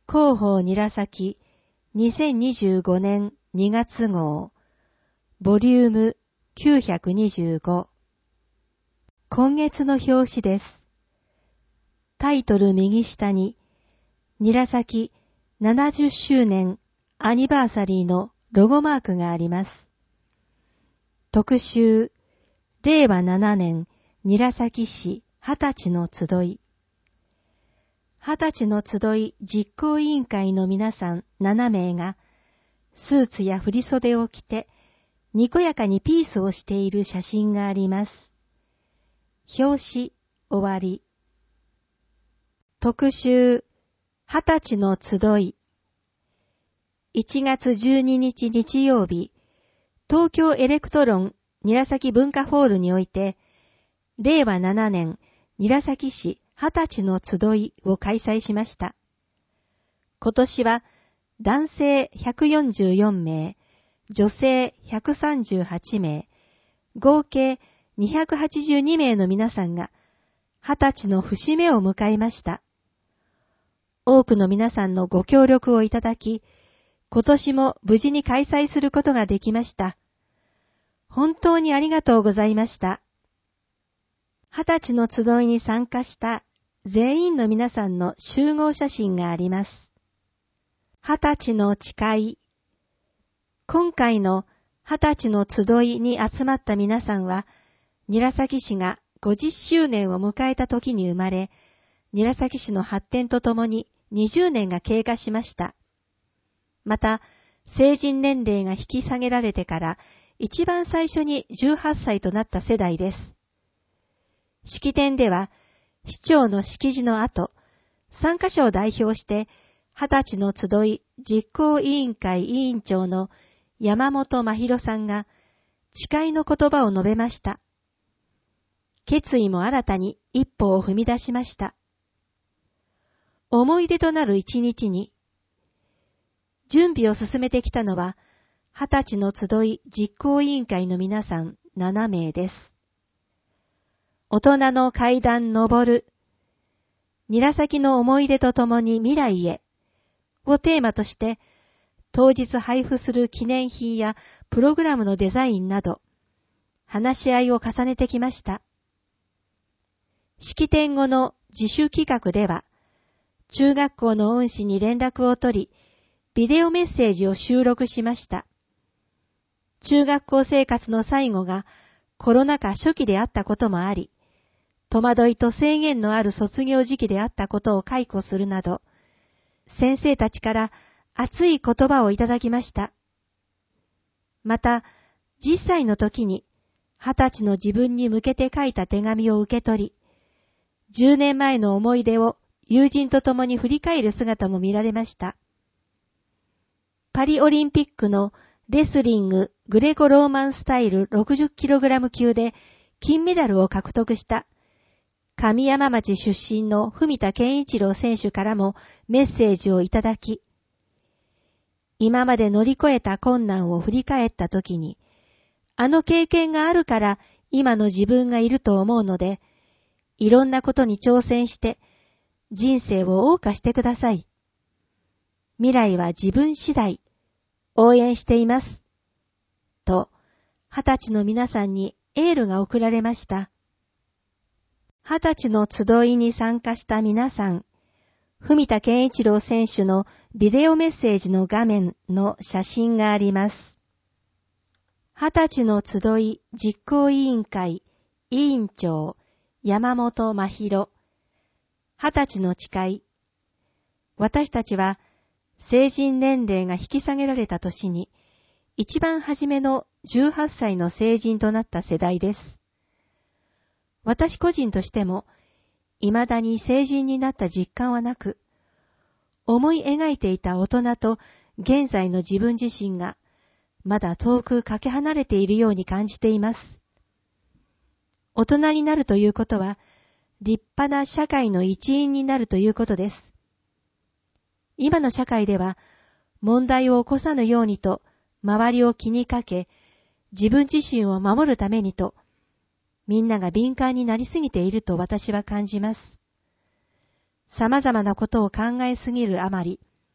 広報韮崎2025年2月号ボリューム925。今月の表紙です。タイトル右下に韮崎70周年アニバーサリーのロゴマークがあります。特集令和7年韮崎市20歳の集い。20歳の集い実行委員会の皆さん7名がスーツや振り袖を着てにこやかにピースをしている写真があります。表紙終わり。特集20歳の集い。1月12日日曜日、東京エレクトロン韮崎文化ホールにおいて、令和7年韮崎市20歳の集いを開催しました。今年は男性144名、女性138名、合計282名の皆さんが20歳の節目を迎えました。多くの皆さんのご協力をいただき、今年も無事に開催することができました。本当にありがとうございました。20歳の集いに参加した全員の皆さんの集合写真があります。20歳の誓い。今回の20歳の集いに集まった皆さんは、韮崎市が50周年を迎えた時に生まれ、韮崎市の発展とともに20年が経過しました。また、成人年齢が引き下げられてから一番最初に18歳となった世代です。式典では、市長の式辞の後、参加者を代表して、20歳の集い実行委員会委員長の山本真弘さんが、誓いの言葉を述べました。決意も新たに一歩を踏み出しました。思い出となる一日に、準備を進めてきたのは、20歳の集い実行委員会の皆さん7名です。大人の階段登る、韮崎の思い出とともに未来へをテーマとして、当日配布する記念品やプログラムのデザインなど、話し合いを重ねてきました。式典後の自主企画では、中学校の恩師に連絡を取り、ビデオメッセージを収録しました。中学校生活の最後がコロナ禍初期であったこともあり、戸惑いと制限のある卒業時期であったことを回顧するなど、先生たちから熱い言葉をいただきました。また、10歳の時に20歳の自分に向けて書いた手紙を受け取り、10年前の思い出を友人と共に振り返る姿も見られました。パリオリンピックのレスリンググレコローマンスタイル 60kg 級で金メダルを獲得した上山町出身の文田健一郎選手からもメッセージをいただき、今まで乗り越えた困難を振り返ったときに、あの経験があるから今の自分がいると思うので、いろんなことに挑戦して人生を謳歌してください。未来は自分次第。応援しています。と、20歳の皆さんにエールが送られました。20歳の集いに参加した皆さん、文田健一郎選手のビデオメッセージの画面の写真があります。20歳の集い実行委員会委員長山本真弘。20歳の誓い。私たちは成人年齢が引き下げられた年に一番初めの18歳の成人となった世代です。私個人としても、未だに成人になった実感はなく、思い描いていた大人と現在の自分自身が、まだ遠くかけ離れているように感じています。大人になるということは、立派な社会の一員になるということです。今の社会では、問題を起こさぬようにと、周りを気にかけ、自分自身を守るためにと、みんなが敏感になりすぎていると私は感じます。様々なことを考えすぎるあまり、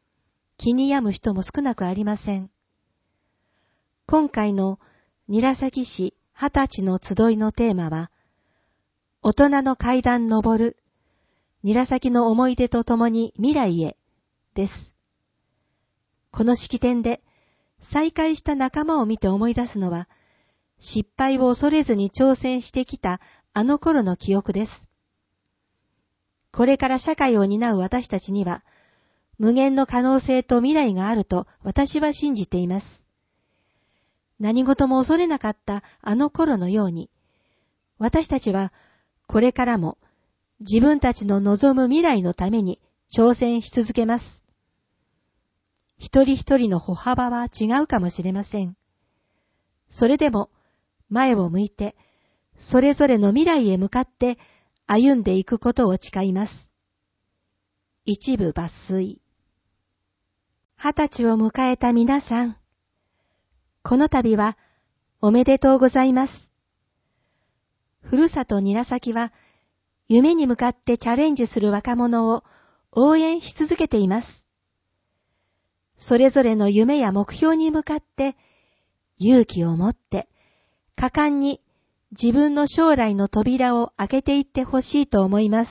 気に病む人も少なくありません。今回の韮崎市20歳の集いのテーマは、大人の階段登る、韮崎の思い出とともに未来へ、です。この式典で再会した仲間を見て思い出すのは、失敗を恐れずに挑戦してきたあの頃の記憶です。これから社会を担う私たちには、無限の可能性と未来があると私は信じています。何事も恐れなかったあの頃のように、私たちはこれからも自分たちの望む未来のために挑戦し続けます。一人一人の歩幅は違うかもしれません。それでも前を向いて、それぞれの未来へ向かって歩んでいくことを誓います。一部抜粋。20歳を迎えた皆さん、この度はおめでとうございます。ふるさと韮崎は夢に向かってチャレンジする若者を応援し続けています。それぞれの夢や目標に向かって勇気を持って果敢に自分の将来の扉を開けていってほしいと思います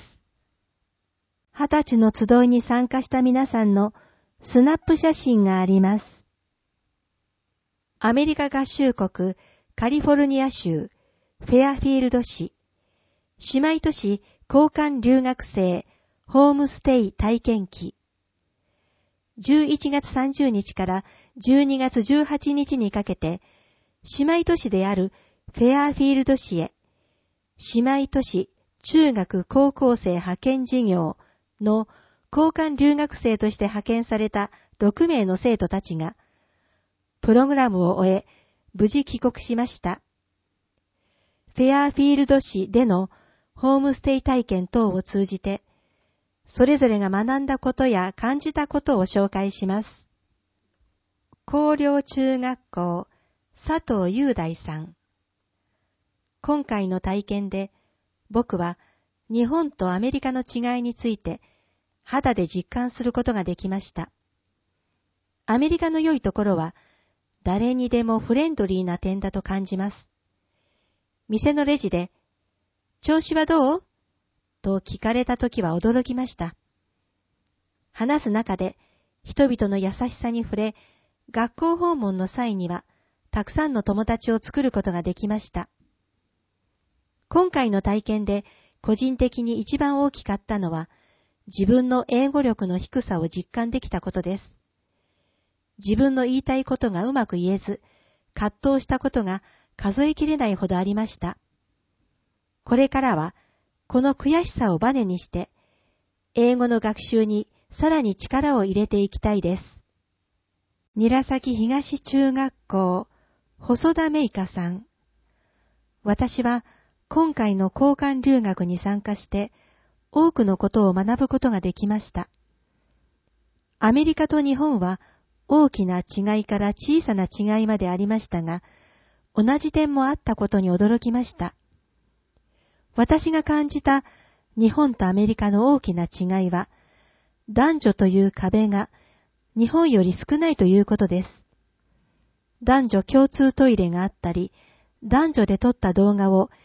。20歳の集いに参加した皆さんのスナップ写真があります。アメリカ合衆国カリフォルニア州フェアフィールド市姉妹都市交換留学生ホームステイ体験記11月30日から12月18日にかけて姉妹都市であるフェアフィールド市へ姉妹都市中学高校生派遣事業の交換留学生として派遣された6名の生徒たちがプログラムを終え無事帰国しました。フェアフィールド市でのホームステイ体験等を通じてそれぞれが学んだことや感じたことを紹介します。広陵中学校佐藤雄大さん。今回の体験で僕は日本とアメリカの違いについて肌で実感することができました。アメリカの良いところは誰にでもフレンドリーな点だと感じます。店のレジで調子はどう？と聞かれたときは驚きました。話す中で人々の優しさに触れ、学校訪問の際にはたくさんの友達を作ることができました。今回の体験で個人的に一番大きかったのは、自分の英語力の低さを実感できたことです。自分の言いたいことがうまく言えず、葛藤したことが数えきれないほどありました。これからは、この悔しさをバネにして、英語の学習にさらに力を入れていきたいです。韮崎東中学校、細田芽衣香さん。私は今回の交換留学に参加して、多くのことを学ぶことができました。アメリカと日本は大きな違いから小さな違いまでありましたが、同じ点もあったことに驚きました。私が感じた日本とアメリカの大きな違いは、男女という壁が日本より少ないということです。男女共通トイレがあったり、男女で撮った動画を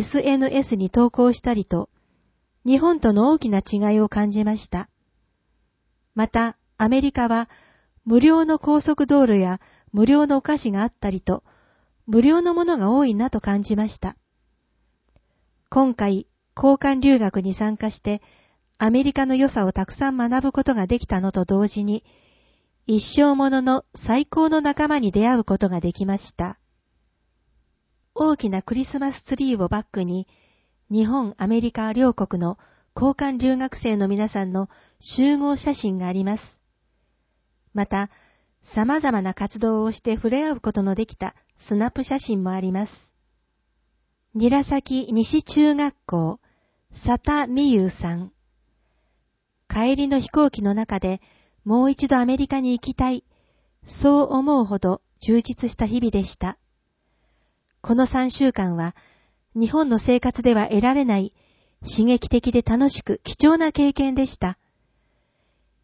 SNS に投稿したりと、日本との大きな違いを感じました。また、アメリカは無料の高速道路や無料のお菓子があったりと、無料のものが多いなと感じました。今回、交換留学に参加して、アメリカの良さをたくさん学ぶことができたのと同時に、一生ものの最高の仲間に出会うことができました。大きなクリスマスツリーをバックに、日本、アメリカ両国の交換留学生の皆さんの集合写真があります。また、様々な活動をして触れ合うことのできたスナップ写真もあります。韮崎西中学校、佐田美優さん。帰りの飛行機の中でもう一度アメリカに行きたい、そう思うほど充実した日々でした。この3週間は日本の生活では得られない刺激的で楽しく貴重な経験でした。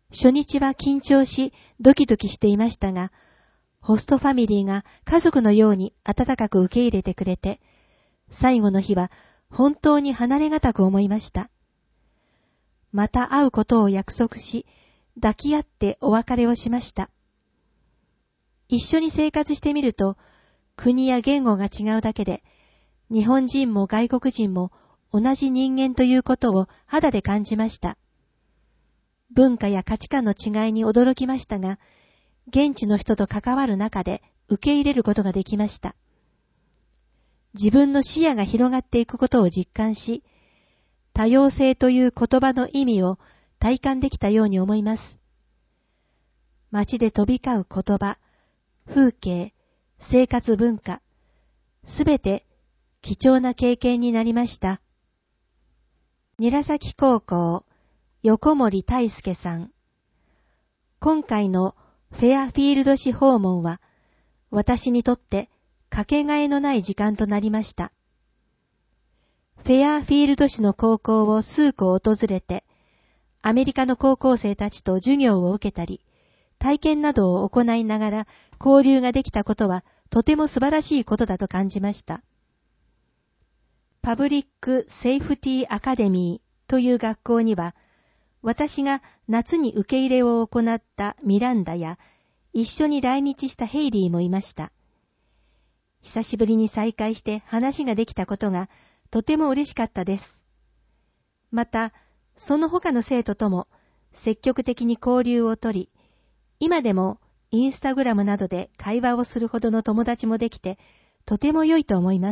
初日は緊張し、ドキドキしていましたが、ホストファミリーが家族のように温かく受け入れてくれて、最後の日は本当に離れがたく思いました。また会うことを約束し、抱き合ってお別れをしました。一緒に生活してみると、国や言語が違うだけで、日本人も外国人も同じ人間ということを肌で感じました。文化や価値観の違いに驚きましたが、現地の人と関わる中で受け入れることができました。自分の視野が広がっていくことを実感し、多様性という言葉の意味を体感できたように思います。街で飛び交う言葉、風景、生活文化、すべて貴重な経験になりました。韮崎高校、横森大輔さん。今回のフェアフィールド市訪問は、私にとってかけがえのない時間となりました。フェアフィールド市の高校を数校訪れて、アメリカの高校生たちと授業を受けたり、体験などを行いながら交流ができたことはとても素晴らしいことだと感じました。パブリックセーフティーアカデミーという学校には、私が夏に受け入れを行ったミランダや一緒に来日したヘイリーもいました。久しぶりに再会して話ができたことがとても嬉しかったです。また、その他の生徒とも積極的に交流をとり、今でもインスタグラムなどで会話をするほどの友達もできて、とても良いと思います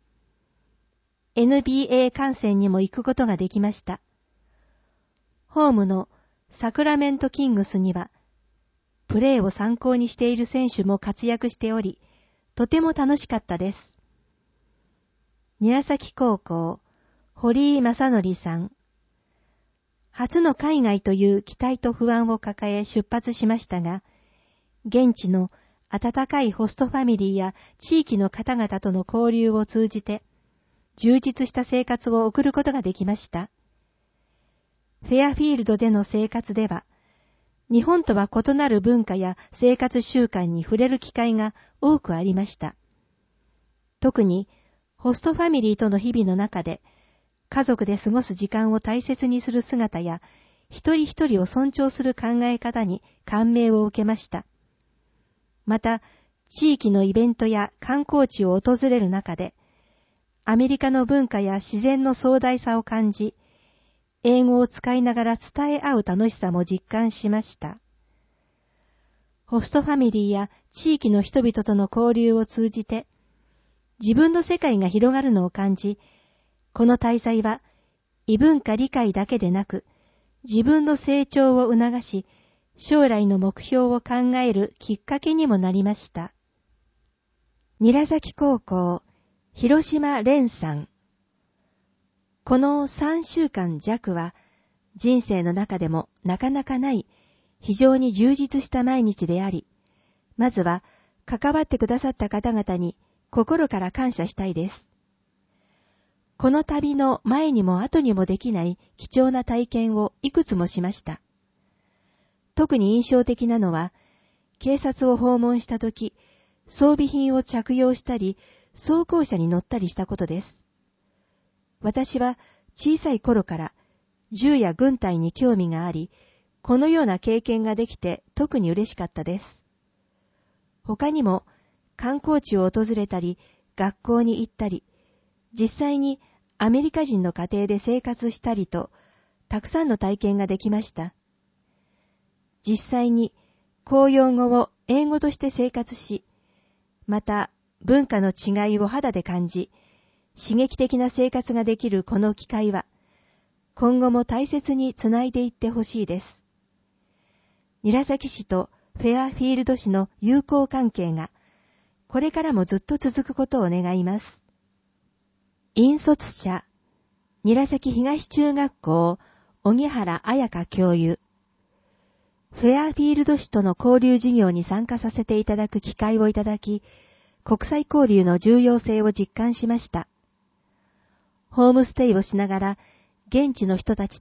。NBA 観戦にも行くことができました。ホームのサクラメントキングスには、プレーを参考にしている選手も活躍しており、とても楽しかったです。韮崎高校、堀井正則さん。初の海外という期待と不安を抱え出発しましたが、現地の温かいホストファミリーや地域の方々との交流を通じて、充実した生活を送ることができました。フェアフィールドでの生活では、日本とは異なる文化や生活習慣に触れる機会が多くありました。特に、ホストファミリーとの日々の中で、家族で過ごす時間を大切にする姿や、一人一人を尊重する考え方に感銘を受けました。また、地域のイベントや観光地を訪れる中で、アメリカの文化や自然の壮大さを感じ、英語を使いながら伝え合う楽しさも実感しました。ホストファミリーや地域の人々との交流を通じて、自分の世界が広がるのを感じ、この滞在は異文化理解だけでなく、自分の成長を促し、将来の目標を考えるきっかけにもなりました。韮崎高校、広島蓮さん。この3週間弱は、人生の中でもなかなかない非常に充実した毎日であり、まずは関わってくださった方々に心から感謝したいです。この旅の前にも後にもできない貴重な体験をいくつもしました。特に印象的なのは、警察を訪問したとき、装備品を着用したり、装甲車に乗ったりしたことです。私は小さい頃から銃や軍隊に興味があり、このような経験ができて特に嬉しかったです。他にも観光地を訪れたり、学校に行ったり、実際にアメリカ人の家庭で生活したりと、たくさんの体験ができました。実際に公用語を英語として生活し、また文化の違いを肌で感じ、刺激的な生活ができるこの機会は、今後も大切につないでいってほしいです。韮崎市とフェアフィールド市の友好関係が、これからもずっと続くことを願います。引率者、韮崎東中学校、小木原彩香教諭。フェアフィールド市との交流事業に参加させていただく機会をいただき、国際交流の重要性を実感しました。ホームステイをしながら、現地の人たちと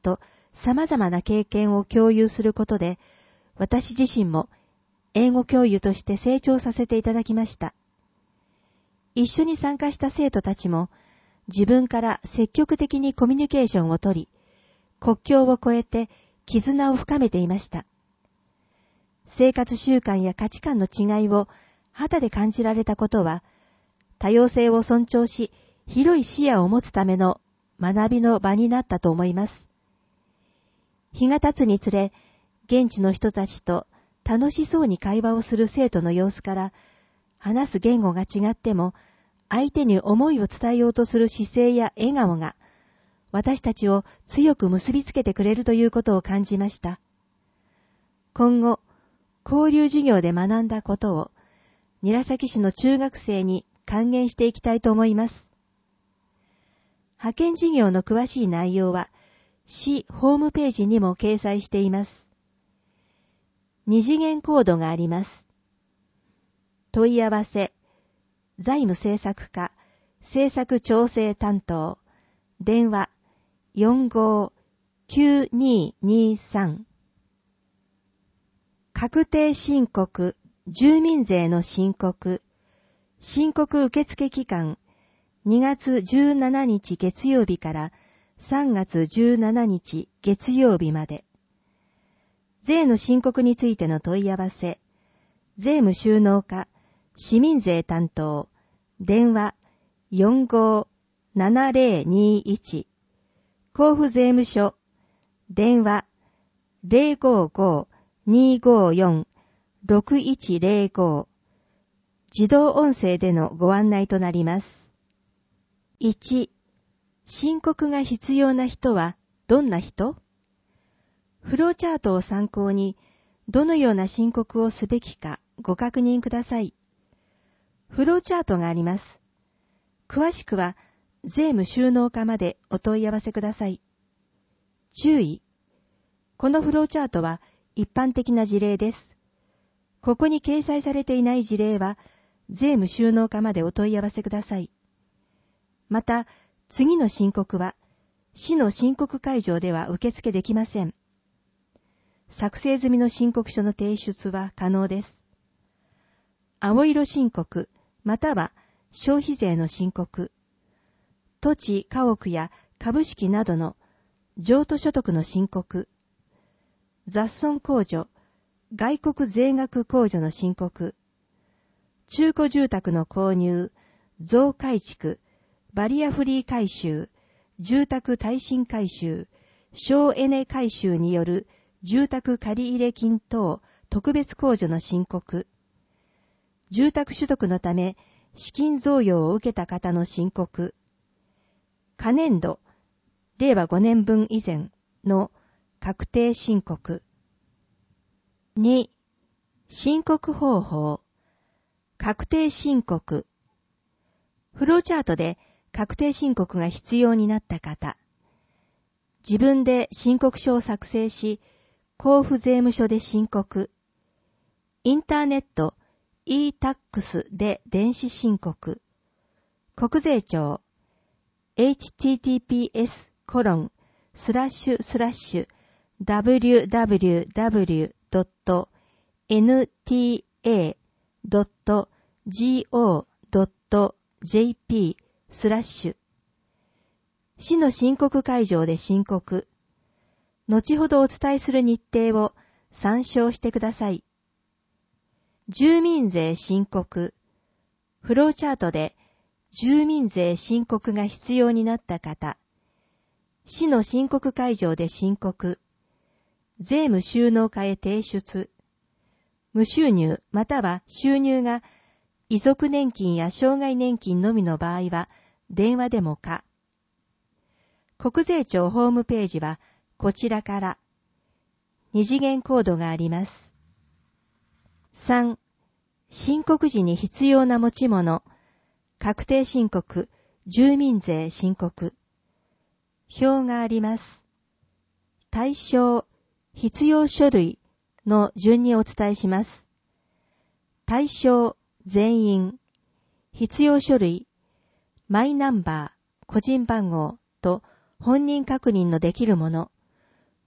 様々な経験を共有することで、私自身も英語教諭として成長させていただきました。一緒に参加した生徒たちも自分から積極的にコミュニケーションをとり、国境を越えて絆を深めていました。生活習慣や価値観の違いを肌で感じられたことは、多様性を尊重し、広い視野を持つための学びの場になったと思います。日が経つにつれ、現地の人たちと楽しそうに会話をする生徒の様子から、話す言語が違っても、相手に思いを伝えようとする姿勢や笑顔が、私たちを強く結びつけてくれるということを感じました。今後、交流授業で学んだことを、韮崎市の中学生に還元していきたいと思います。派遣事業の詳しい内容は、市ホームページにも掲載しています。二次元コードがあります。問い合わせ、財務政策課、政策調整担当、電話45-9223。確定申告、住民税の申告受付期間、2月17日月曜日から3月17日月曜日まで。税の申告についての問い合わせ、税務収納課、市民税担当、電話45-7021、甲府税務署、電話055-254-6105、自動音声でのご案内となります。1、申告が必要な人はどんな人？フローチャートを参考に、どのような申告をすべきかご確認ください。フローチャートがあります。詳しくは、税務収納課までお問い合わせください。注意。このフローチャートは一般的な事例です。ここに掲載されていない事例は、税務収納課までお問い合わせください。また、次の申告は、市の申告会場では受付できません。作成済みの申告書の提出は可能です。青色申告、または消費税の申告、土地、家屋や株式などの譲渡所得の申告、雑損控除、外国税額控除の申告、中古住宅の購入、増改築、バリアフリー改修、住宅耐震改修、省エネ改修による住宅借入金等特別控除の申告、住宅取得のため資金贈与を受けた方の申告、可年度、令和5年分以前の確定申告。2、申告方法、確定申告。フローチャートで確定申告が必要になった方、自分で申告書を作成し、甲府税務署で申告、インターネット e-tax で電子申告、国税庁 https://www.nta.go.jp/ 市の申告会場で申告、後ほどお伝えする日程を参照してください。住民税申告。フローチャートで住民税申告が必要になった方、市の申告会場で申告、税務収納課へ提出、無収入または収入が遺族年金や障害年金のみの場合は電話でも可。国税庁ホームページはこちらから二次元コードがあります。3、申告時に必要な持ち物、確定申告、住民税申告。表があります。対象、必要書類の順にお伝えします。対象、全員、必要書類、マイナンバー、個人番号と本人確認のできるもの、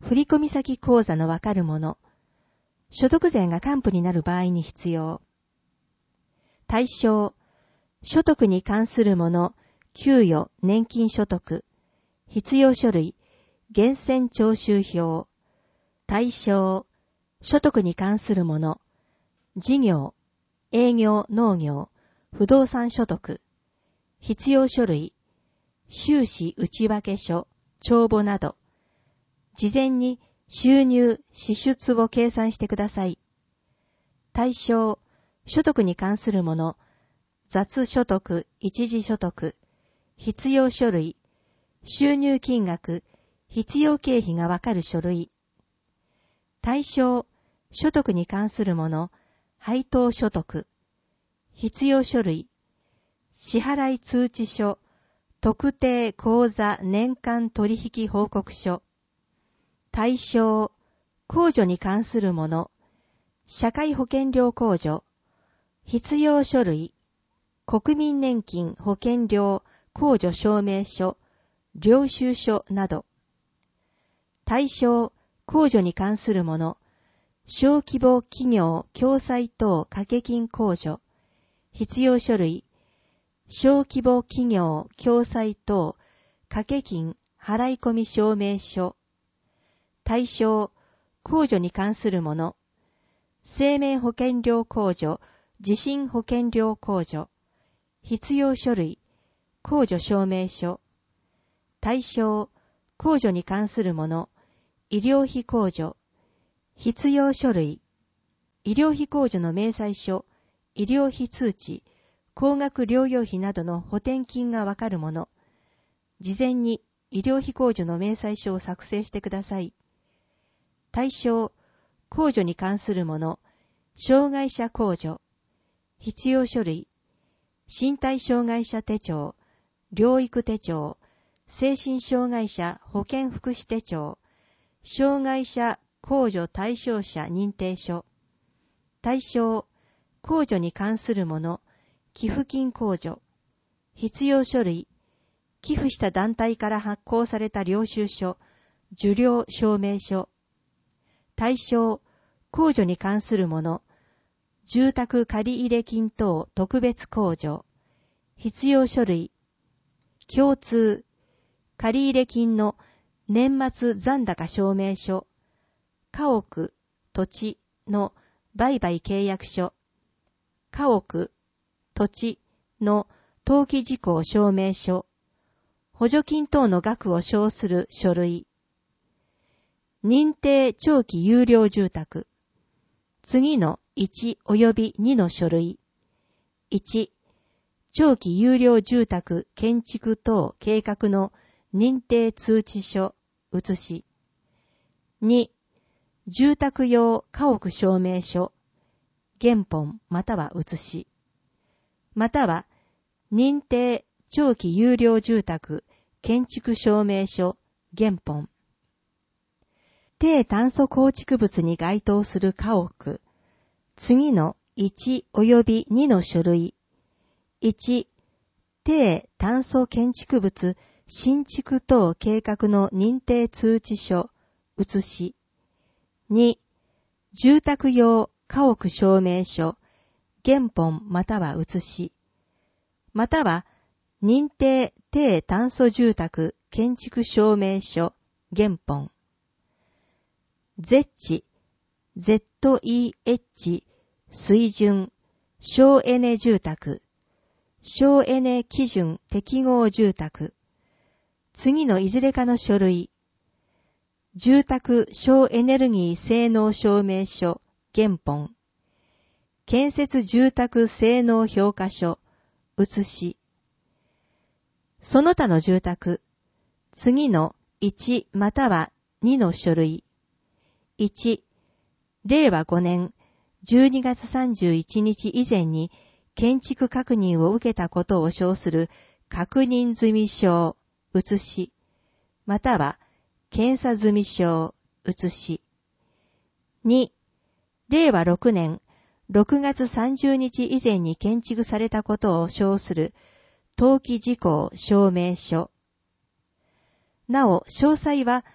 振込先口座のわかるもの、所得税が還付になる場合に必要。対象、所得に関するもの、給与、年金所得、必要書類、源泉徴収票。対象、所得に関するもの、事業、営業、農業、不動産所得、必要書類、収支内訳書、帳簿など、事前に収入、支出を計算してください。対象、所得に関するもの、雑所得、一時所得、必要書類、収入金額、必要経費がわかる書類。対象、所得に関するもの、配当所得、必要書類、支払い通知書、特定口座年間取引報告書。対象、控除に関するもの、社会保険料控除、必要書類、国民年金保険料控除証明書、領収書など。対象、控除に関するもの、小規模企業共済等掛金控除、必要書類、小規模企業共済等掛金払い込み証明書。対象、控除に関するもの、生命保険料控除、地震保険料控除、必要書類、控除証明書。対象、控除に関するもの、医療費控除、必要書類、医療費控除の明細書、医療費通知、高額療養費などの補填金がわかるもの、事前に医療費控除の明細書を作成してください。対象、控除に関するもの、障害者控除、必要書類、身体障害者手帳、療育手帳、精神障害者保健福祉手帳、障害者控除対象者認定書。対象、控除に関するもの、寄付金控除、必要書類、寄付した団体から発行された領収書、受領証明書。対象、控除に関するもの、住宅借入金等特別控除、必要書類、共通、借入金の年末残高証明書、家屋、土地の売買契約書、家屋、土地の登記事項証明書、補助金等の額を証する書類、認定長期有料住宅、次の1及び2の書類、1、長期有料住宅建築等計画の認定通知書、写し、2、住宅用家屋証明書、原本または写し、または認定長期有料住宅建築証明書、原本。低炭素構築物に該当する家屋、次の1及び2の書類、1、低炭素建築物新築等計画の認定通知書、写し、2、住宅用家屋証明書、原本または写し、または認定低炭素住宅建築証明書、原本。ZEH、ZEH、水準、省エネ住宅、省エネ基準適合住宅、次のいずれかの書類、住宅省エネルギー性能証明書、原本、建設住宅性能評価書、写し、その他の住宅、次の1または2の書類、1、令和5年12月31日以前に建築確認を受けたことを証する確認済証、写し、または検査済証、写し。2、令和6年6月30日以前に建築されたことを証する登記事項証明書。なお、詳細は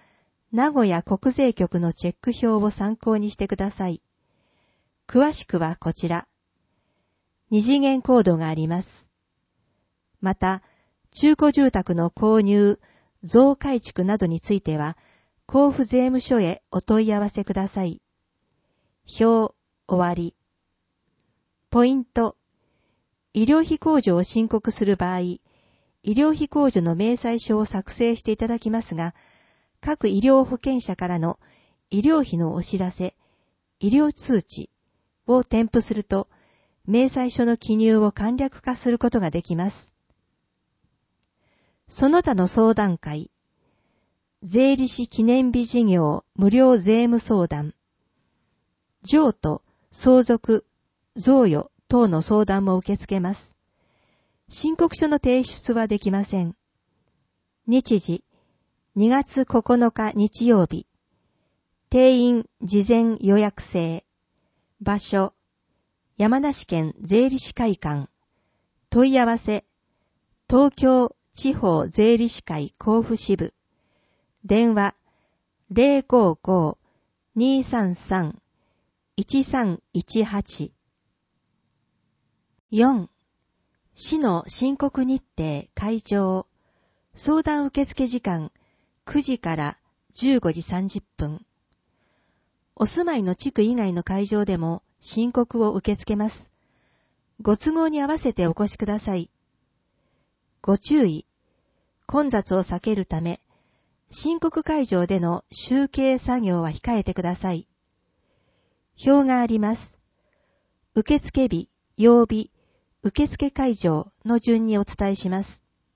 名古屋国税局のチェック表を参考にしてください。詳しくはこちら。二次元コードがあります。また、中古住宅の購入、増改築などについては、甲府税務署へお問い合わせください。表、終わり。ポイント。医療費控除を申告する場合、医療費控除の明細書を作成していただきますが、各医療保険者からの医療費のお知らせ、医療通知を添付すると、明細書の記入を簡略化することができます。その他の相談会、税理士記念日事業無料税務相談、譲渡、相続、贈与等の相談も受け付けます。申告書の提出はできません。日時、2月9日日曜日。定員事前予約制。場所、山梨県税理士会館。問い合わせ、東京地方税理士会甲府支部。電話、055-233-1318。4. 市の申告日程会場。相談受付時間9時から15時30分。お住まいの地区以外の会場でも申告を受け付けます。ご都合に合わせてお越しください。ご注意。混雑を避けるため、申告会場での集計作業は控えてください。表があります。受付日、曜日、受付会場の順にお伝えします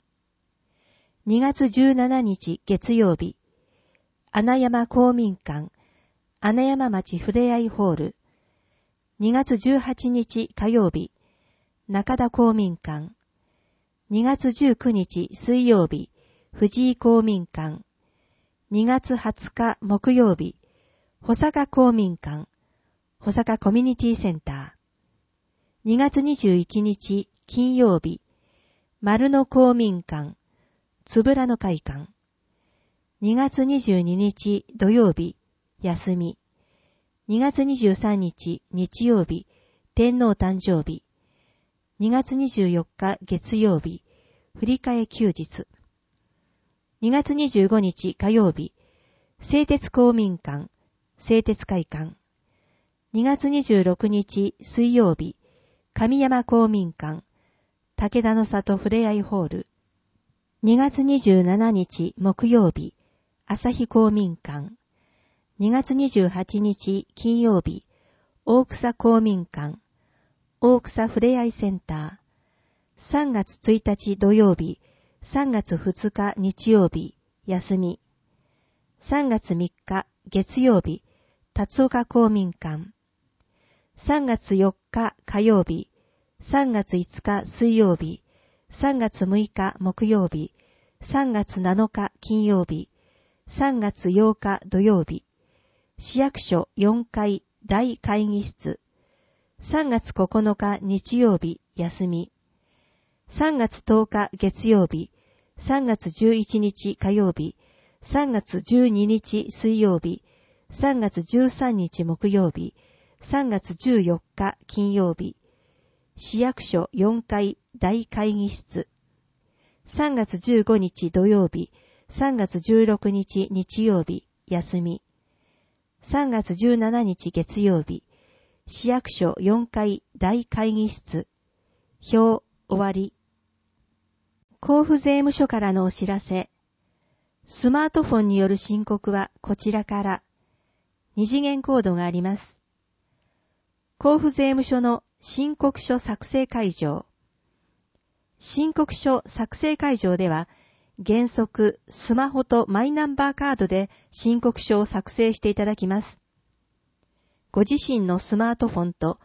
。2月17日月曜日、穴山公民館、穴山町ふれあいホール。2月18日火曜日、中田公民館。2月19日水曜日、藤井公民館。2月20日木曜日、保坂公民館、保坂コミュニティセンター。2月21日金曜日、丸野公民館、つぶらの会館。2月22日土曜日、休み。2月23日日曜日、天皇誕生日。2月24日月曜日、振り替え休日。2月25日火曜日、製鉄公民館、製鉄会館。2月26日水曜日、神山公民館、武田の里ふれあいホール。2月27日木曜日、朝日公民館。2月28日金曜日、大草公民館、大草ふれあいセンター。3月1日土曜日、3月2日日曜日、休み。3月3日月曜日、辰岡公民館。3月4日火曜日、3月5日水曜日、3月6日木曜日、3月7日金曜日、3月8日土曜日、市役所4階大会議室。3月9日日曜日休み。3月10日月曜日、3月11日火曜日、3月12日水曜日、3月13日木曜日、3月14日金曜日、市役所4階大会議室。3月15日土曜日、3月16日日曜日、休み。3月17日月曜日、市役所4階大会議室。表、終わり。甲府税務署からのお知らせ。スマートフォンによる申告はこちらから。二次元コードがあります。甲府税務署の申告書作成会場。申告書作成会場では、原則スマホとマイナンバーカードで申告書を作成していただきます。ご自身のスマートフォンと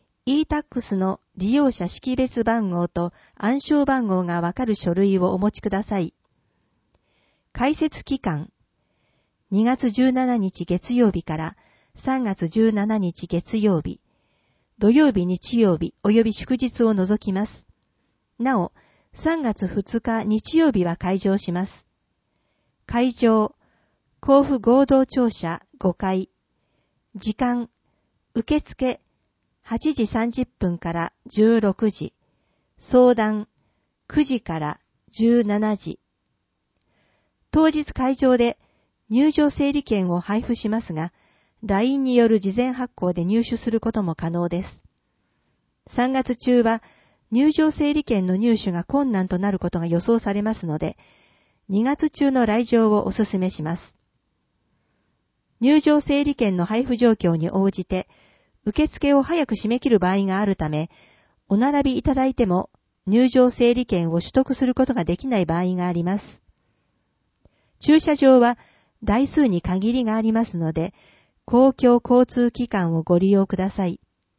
e-tax の利用者識別番号と暗証番号がわかる書類をお持ちください。開設期間、2月17日月曜日から3月17日月曜日、土曜日日曜日及び祝日を除きます。なお、3月2日日曜日は開場します。会場、 甲府合同庁舎5階。時間、受付8時30分から16時。相談9時から17時。当日会場で入場整理券を配布しますが、LINE による事前発行で入手することも可能です。3月中は入場整理券の入手が困難となることが予想されますので、2月中の来場をお勧めします。入場整理券の配布状況に応じて、受付を早く締め切る場合があるため、お並びいただいても入場整理券を取得することができない場合があります。駐車場は台数に限りがありますので、公共交通機関をご利用ください。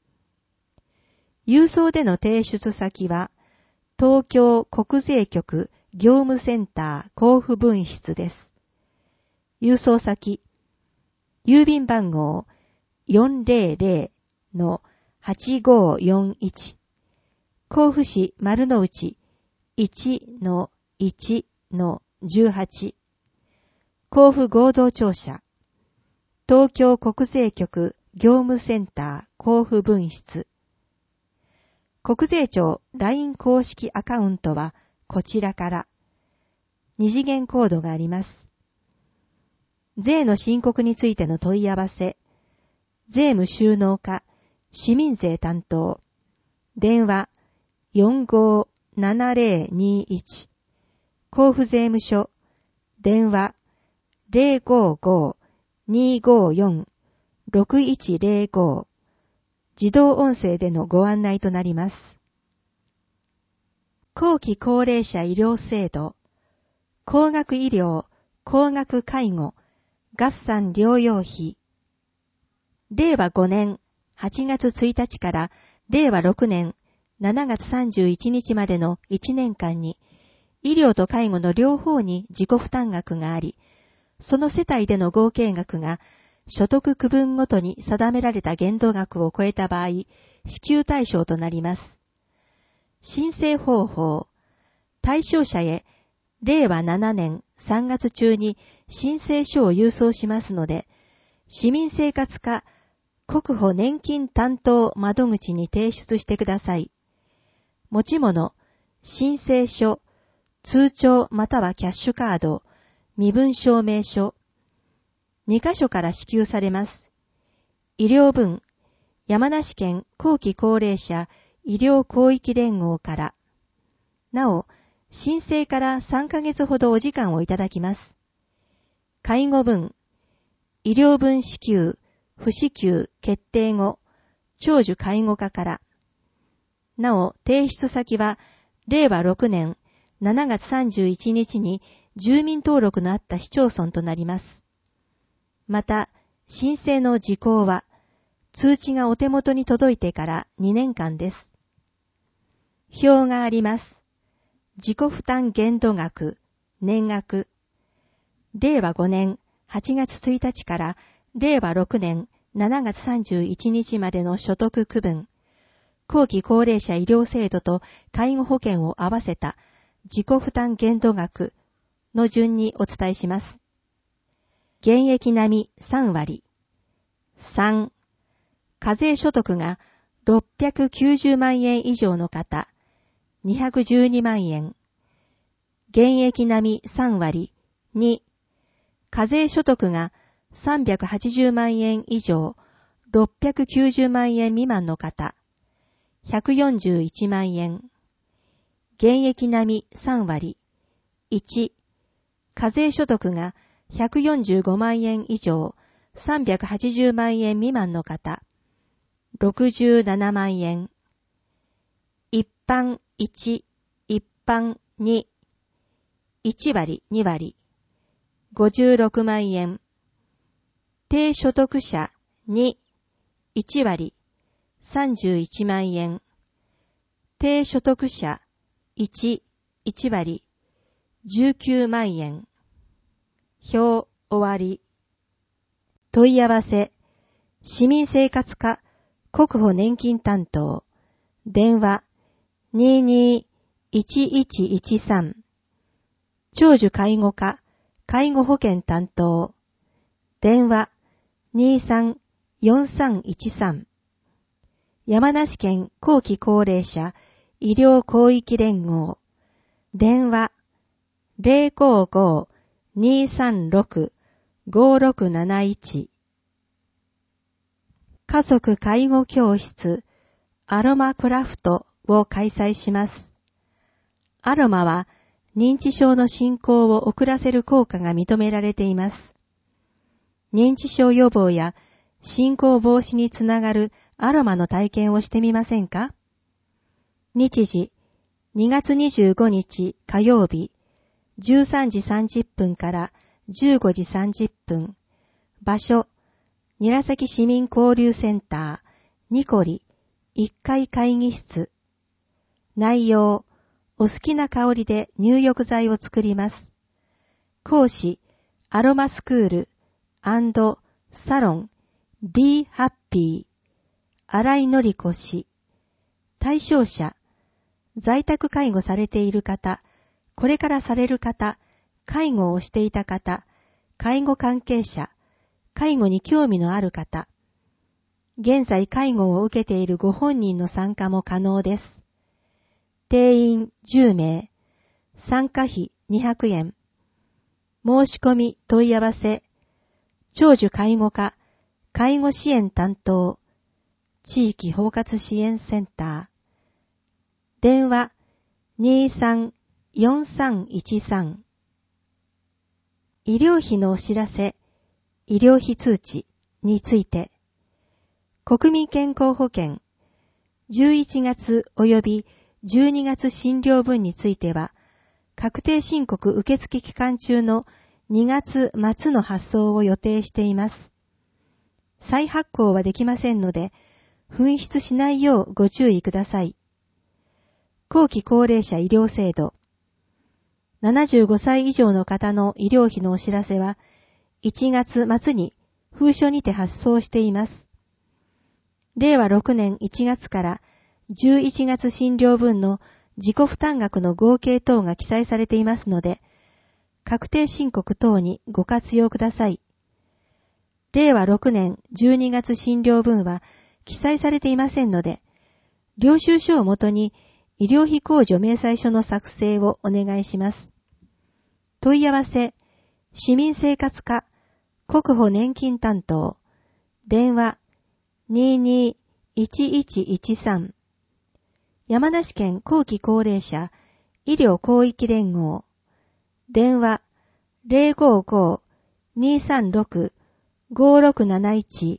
郵送での提出先は、東京国税局業務センター甲府分室です。郵送先、郵便番号 400-8541 甲府市丸の内 1-1-18 甲府合同庁舎東京国税局業務センター甲府分室。国税庁 LINE 公式アカウントはこちらから二次元コードがあります。税の申告についての問い合わせ、税務収納課市民税担当、電話457021甲府税務署、電話055-254-6105自動音声でのご案内となります。後期高齢者医療制度、高額医療、高額介護、合算療養費。令和5年8月1日から令和6年7月31日までの1年間に、医療と介護の両方に自己負担額があり、その世帯での合計額が所得区分ごとに定められた限度額を超えた場合、支給対象となります。申請方法。対象者へ、令和7年3月中に申請書を郵送しますので、市民生活課国保年金担当窓口に提出してください。持ち物、申請書、通帳またはキャッシュカード、身分証明書。2カ所から支給されます。医療分、山梨県後期高齢者医療広域連合から。なお、申請から3ヶ月ほどお時間をいただきます。介護分、医療分支給、不支給決定後、長寿介護課から。なお、提出先は、令和6年7月31日に住民登録のあった市町村となります。また、申請の時効は、通知がお手元に届いてから2年間です。表があります。自己負担限度額、年額。令和5年8月1日から令和6年7月31日までの所得区分、後期高齢者医療制度と介護保険を合わせた自己負担限度額の順にお伝えします。現役並み3割。3、課税所得が690万円以上の方、212万円。現役並み3割。2、課税所得が380万円以上、690万円未満の方、141万円。現役並み3割。1、課税所得が145万円以上、380万円未満の方、67万円。一般1、一般2、1割2割、56万円。低所得者2、1割、31万円。低所得者1、1割、19万円。表終わり。問い合わせ、市民生活課国保年金担当、電話221113、長寿介護課介護保険担当、 電話 23-4313 山梨県後期高齢者医療広域連合電話 055-236-5671 家族介護教室アロマクラフトを開催します。アロマは認知症の進行を遅らせる効果が認められています。認知症予防や進行防止につながるアロマの体験をしてみませんか？日時2月25日火曜日13時30分から15時30分場所韮崎市民交流センターニコリ1階会議室内容お好きな香りで入浴剤を作ります。講師アロマスクール&サロン Be Happy 新井紀子氏対象者在宅介護されている方、これからされる方、介護をしていた方、介護関係者、介護に興味のある方、現在介護を受けているご本人の参加も可能です。定員10名、参加費200円。申し込み問い合わせ、長寿介護課、介護支援担当、地域包括支援センター、電話23-4313医療費のお知らせ、医療費通知について、国民健康保険11月及び12月診療分については、確定申告受付期間中の2月末の発送を予定しています。再発行はできませんので、紛失しないようご注意ください。後期高齢者医療制度。75歳以上の方の医療費のお知らせは、1月末に封書にて発送しています。令和6年1月から11月診療分の自己負担額の合計等が記載されていますので、確定申告等にご活用ください。令和6年12月診療分は記載されていませんので、領収書をもとに医療費控除明細書の作成をお願いします。問い合わせ、市民生活課、国保年金担当、電話22-1113、山梨県後期高齢者医療広域連合、電話055-236-5671、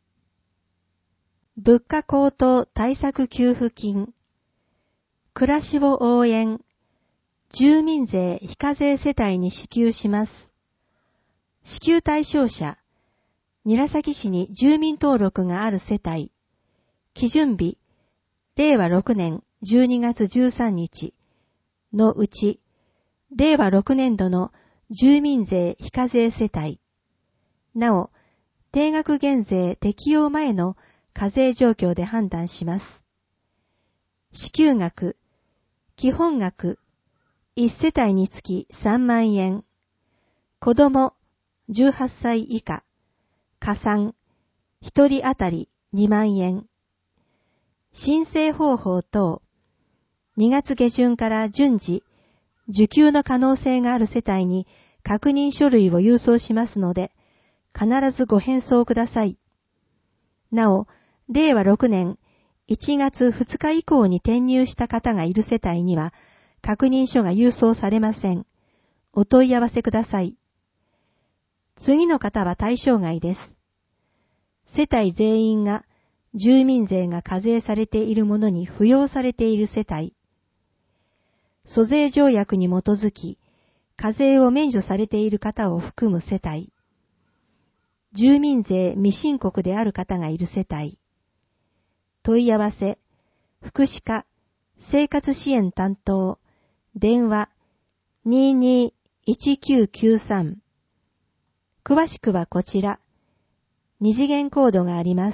物価高騰対策給付金、暮らしを応援、住民税非課税世帯に支給します。支給対象者、韮崎市に住民登録がある世帯、基準日、令和6年12月13日のうち、令和6年度の住民税非課税世帯、なお、定額減税適用前の課税状況で判断します。支給額、基本額、1世帯につき3万円、子供18歳以下、加算、1人当たり2万円、申請方法等、2月下旬から順次、受給の可能性がある世帯に確認書類を郵送しますので、必ずご返送ください。なお、令和6年1月2日以降に転入した方がいる世帯には、確認書が郵送されません。お問い合わせください。次の方は対象外です。世帯全員が住民税が課税されているものに扶養されている世帯、租税条約に基づき課税を免除されている方を含む世帯、住民税未申告である方がいる世帯、問い合わせ、福祉課、生活支援担当、電話22-1993。詳しくはこちら。二次元コードがあります。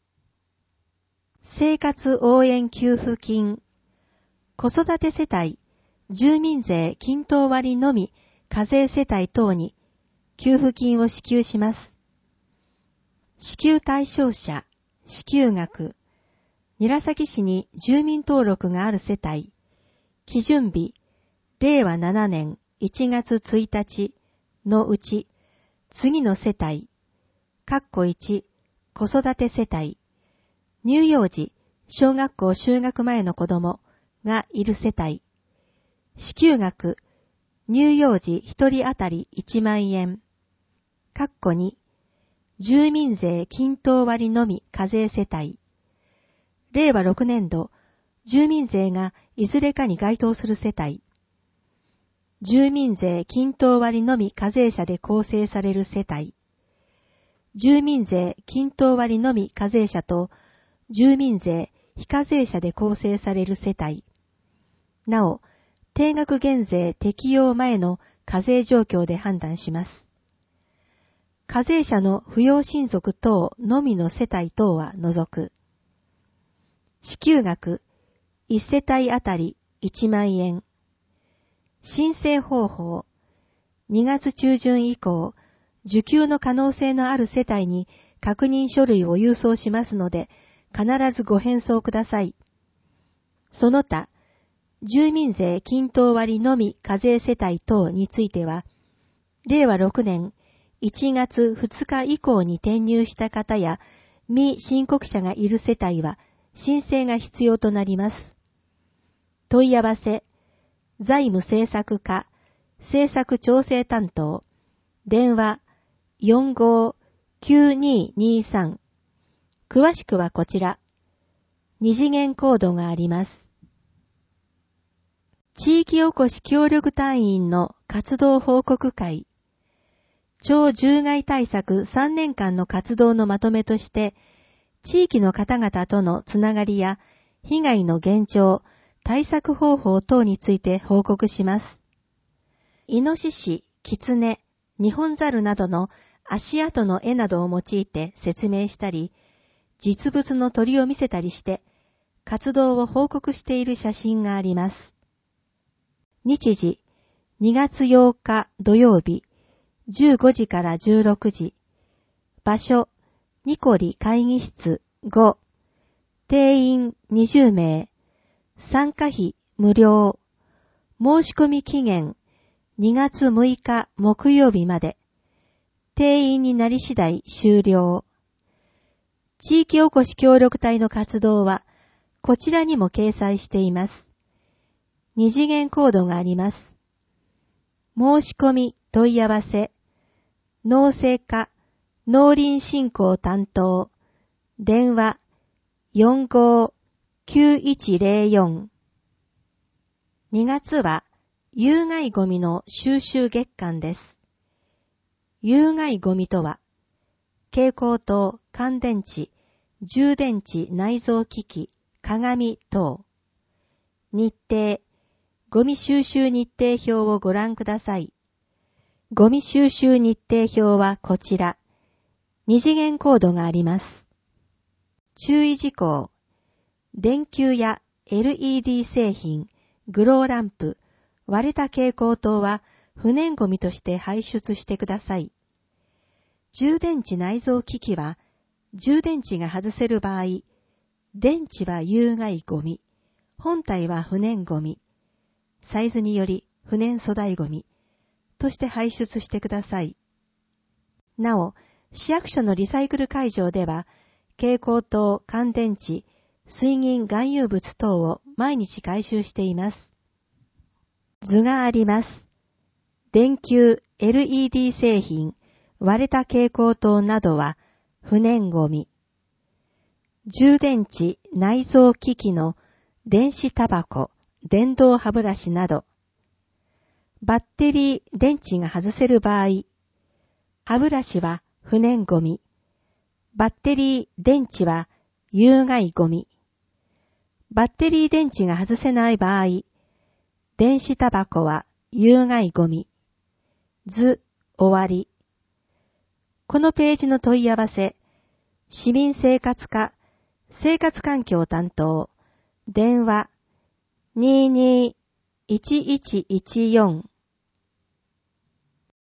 生活応援給付金。子育て世帯、住民税均等割のみ課税世帯等に給付金を支給します。支給対象者、支給額、韮崎市に住民登録がある世帯、基準日、令和7年1月1日のうち、次の世帯、1、子育て世帯、乳幼児、小学校就学前の子供がいる世帯、支給額、乳幼児1人当たり1万円、2、住民税均等割のみ課税世帯、令和6年度、住民税がいずれかに該当する世帯、住民税均等割のみ課税者で構成される世帯、住民税均等割のみ課税者と住民税非課税者で構成される世帯、なお、定額減税適用前の課税状況で判断します。課税者の扶養親族等のみの世帯等は除く。支給額、1世帯あたり1万円。申請方法、2月中旬以降、受給の可能性のある世帯に確認書類を郵送しますので、必ずご返送ください。その他、住民税均等割のみ課税世帯等については、令和6年1月2日以降に転入した方や未申告者がいる世帯は申請が必要となります。問い合わせ、財務政策課、政策調整担当、電話45-9223。詳しくはこちら。二次元コードがあります。地域おこし協力隊員の活動報告会。超獣害対策3年間の活動のまとめとして、地域の方々とのつながりや被害の現状、対策方法等について報告します。イノシシ、キツネ、ニホンザルなどの足跡の絵などを用いて説明したり、実物の鳥を見せたりして、活動を報告している写真があります。日時、2月8日土曜日、15時から16時。場所、ニコリ会議室5。定員20名。参加費無料。申し込み期限2月6日木曜日まで。定員になり次第終了。地域おこし協力隊の活動はこちらにも掲載しています。二次元コードがあります。申し込み問い合わせ。農政課農林振興担当。電話45-9104。2月は有害ゴミの収集月間です。有害ゴミとは、蛍光灯、乾電池、充電池内蔵機器、鏡等。日程、ゴミ収集日程表をご覧ください。ゴミ収集日程表はこちら。二次元コードがあります。注意事項。電球や LED 製品、グローランプ、割れた蛍光灯は不燃ゴミとして排出してください。充電池内蔵機器は、充電池が外せる場合、電池は有害ゴミ、本体は不燃ゴミ、サイズにより不燃粗大ゴミとして排出してください。なお、市役所のリサイクル会場では、蛍光灯、乾電池、水銀含有物等を毎日回収しています。図があります。電球、LED 製品、割れた蛍光灯などは不燃ゴミ。充電池、内蔵機器の電子タバコ、電動歯ブラシなど。バッテリー、電池が外せる場合、歯ブラシは不燃ゴミ。バッテリー、電池は有害ゴミ。バッテリー電池が外せない場合、電子タバコは有害ゴミ。図、終わり。このページの問い合わせ、市民生活課、生活環境担当、電話、22-1114